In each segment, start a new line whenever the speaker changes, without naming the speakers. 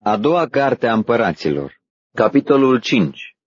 A doua carte a împăraților, capitolul 5.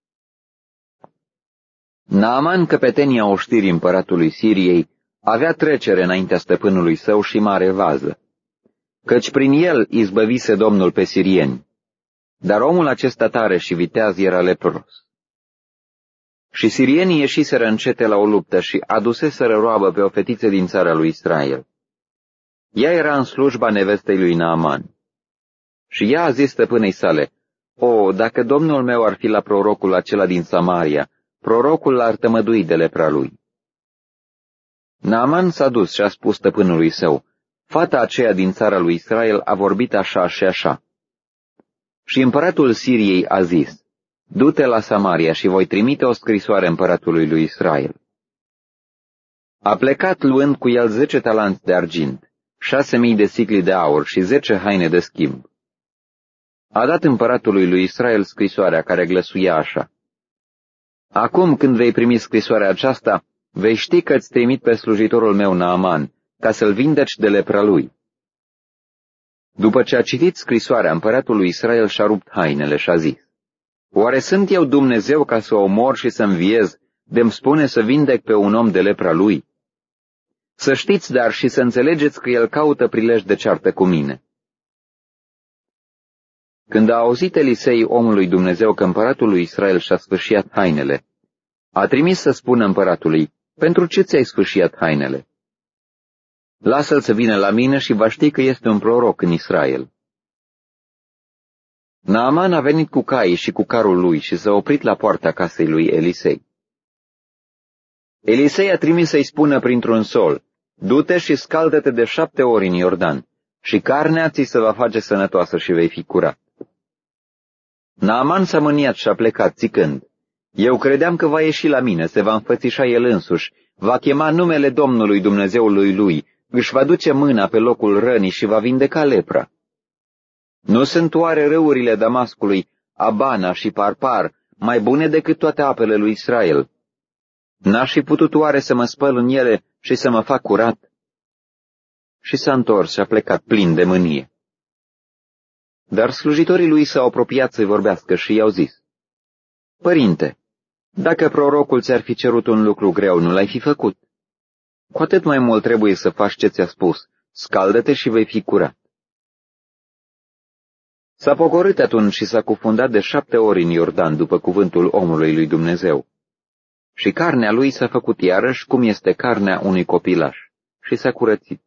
Naaman, căpetenia oștirii împăratului Siriei, avea trecere înaintea stăpânului său și mare vază, căci prin el izbăvise Domnul pe sirieni, dar omul acesta tare și viteaz era lepros. Și sirienii ieșiseră încete la o luptă și aduseseră roabă pe o fetiță din țara lui Israel. Ea era în slujba nevestei lui Naaman. Și ea a zis stăpânei sale: "O, dacă domnul meu ar fi la prorocul acela din Samaria, prorocul l-ar tămădui de lepra lui." Naaman s-a dus și a spus stăpânului său: "Fata aceea din țara lui Israel a vorbit așa și așa." Și împăratul Siriei a zis: "Du-te la Samaria și voi trimite o scrisoare împăratului lui Israel." A plecat luând cu el 10 talanți de argint, 6.000 de sicli de aur și 10 haine de schimb. A dat împăratului lui Israel scrisoarea care glăsuia așa: "Acum când vei primi scrisoarea aceasta, vei ști că îți trimit pe slujitorul meu Naaman, ca să-l vindeci de lepra lui." După ce a citit scrisoarea, împăratul lui Israel și-a rupt hainele și a zis: "Oare sunt eu Dumnezeu ca să o omor și să înviez, de-mi spune să vindec pe un om de lepra lui? Să știți, dar, și să înțelegeți că el caută prilej de ceartă cu mine." Când a auzit Elisei, omul lui Dumnezeu, că împăratul lui Israel și-a sfâșiat hainele, a trimis să spună împăratului: "Pentru ce ți-ai sfâșiat hainele? Lasă-l să vină la mine și va ști că este un proroc în Israel." Naaman a venit cu caii și cu carul lui și s-a oprit la poarta casei lui Elisei. Elisei a trimis să-i spună printr-un sol: "Du-te și scaldă-te de 7 ori în Iordan, și carnea ți se va face sănătoasă și vei fi curat." Naaman s-a mâniat și a plecat, zicând: "Eu credeam că va ieși la mine, se va înfățișa el însuși, va chema numele Domnului Dumnezeului lui, își va duce mâna pe locul rănii și va vindeca lepra. Nu sunt oare râurile Damascului, Abana și Parpar, mai bune decât toate apele lui Israel? N-aș fi putut oare să mă spăl în ele și să mă fac curat?" Și s-a întors și a plecat plin de mânie. Dar slujitorii lui s-au apropiat să-i vorbească și i-au zis: "Părinte, dacă prorocul ți-ar fi cerut un lucru greu, nu l-ai fi făcut? Cu atât mai mult trebuie să faci ce ți-a spus: scaldă-te și vei fi curat." S-a pogorât atunci și s-a cufundat de 7 ori în Iordan după cuvântul omului lui Dumnezeu. Și carnea lui s-a făcut iarăși cum este carnea unui copilaș și s-a curățit.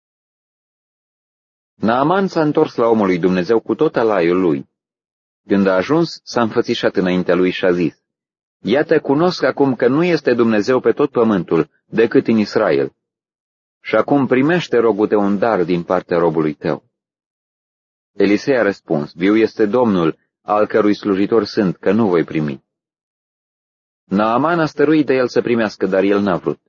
Naaman s-a întors la omul lui Dumnezeu cu tot alaiul lui. Când a ajuns, s-a înfățișat înaintea lui și a zis: "Iată, cunosc acum că nu este Dumnezeu pe tot pământul, decât în Israel. Și acum primește, rogu-te, un dar din partea robului tău." Elisei a răspuns: "Viu este Domnul, al cărui slujitor sunt, că nu voi primi." Naaman a stăruit de el să primească, dar el n-a vrut.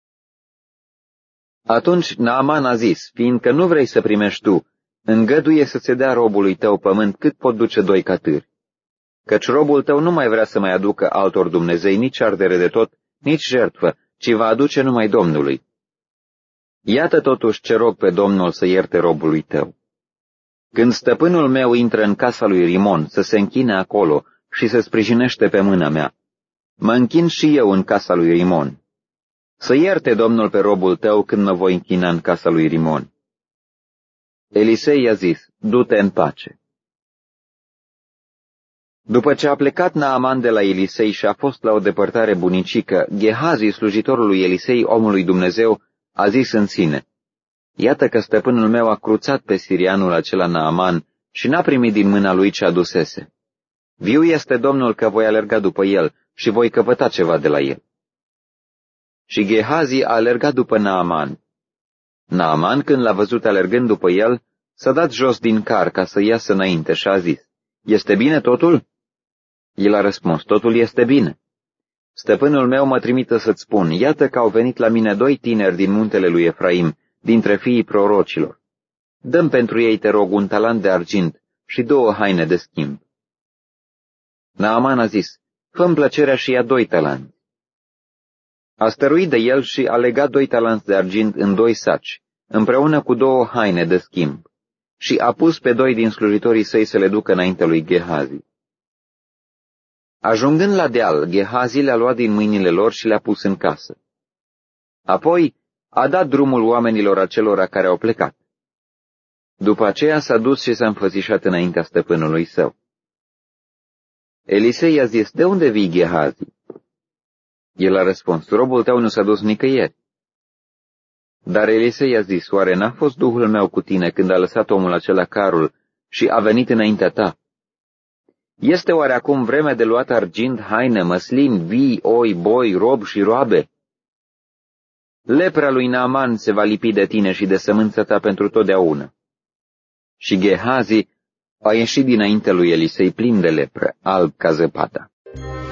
Atunci Naaman a zis: "Fiindcă nu vrei să primești tu, îngăduie să se dea robului tău pământ cât pot duce 2 catâri. Căci robul tău nu mai vrea să mai aducă altor dumnezei nici ardere de tot, nici jertfă, ci va aduce numai Domnului. Iată totuși ce rog pe Domnul să ierte robului tău. Când stăpânul meu intră în casa lui Rimon să se închine acolo și se sprijinește pe mâna mea, mă închin și eu în casa lui Rimon. Să ierte Domnul pe robul tău când mă voi închina în casa lui Rimon." Elisei i-a zis: "Du-te în pace." După ce a plecat Naaman de la Elisei și a fost la o depărtare bunicică, Gehazi, slujitorul lui Elisei, omul lui Dumnezeu, a zis în sine: "Iată că stăpânul meu a cruțat pe sirianul acela Naaman și n-a primit din mâna lui ce adusese. Viu este Domnul că voi alerga după el și voi căpăta ceva de la el." Și Gehazi a alergat după Naaman. Naaman, când l-a văzut alergând după el, s-a dat jos din car ca să iasă înainte și a zis: "Este bine totul?" El a răspuns: "Totul este bine. Stăpânul meu mă trimite să-ți spun: iată că au venit la mine 2 tineri din muntele lui Efraim, dintre fiii prorocilor. Dă-mi pentru ei, te rog, un talant de argint și 2 haine de schimb." Naaman a zis: "Fă-mi plăcerea și ia 2 talanți." A stăruit de el și a legat 2 talanți de argint în 2 saci, împreună cu 2 haine de schimb. și a pus pe 2 din slujitorii săi să le ducă înaintea lui Gehazi. Ajungând la deal, Gehazi le-a luat din mâinile lor și le-a pus în casă. Apoi a dat drumul oamenilor acelora care au plecat. După aceea s-a dus și s-a înfățișat înaintea stăpânului său. Elisei i-a zis, de unde vii, Gehazi? El a răspuns, robul tău nu s-a dus nicăieri. Dar Elisei i-a zis, oare n-a fost Duhul meu cu tine când a lăsat omul acela carul și a venit înaintea ta? Este oare acum vremea de luat argint, haine, măslin, vii, oi, boi, rob și roabe? Lepra lui Naaman se va lipi de tine și de sămânța ta pentru totdeauna. Și Gehazi a ieșit dinaintea lui Elisei plin de lepră, alb ca zăpada.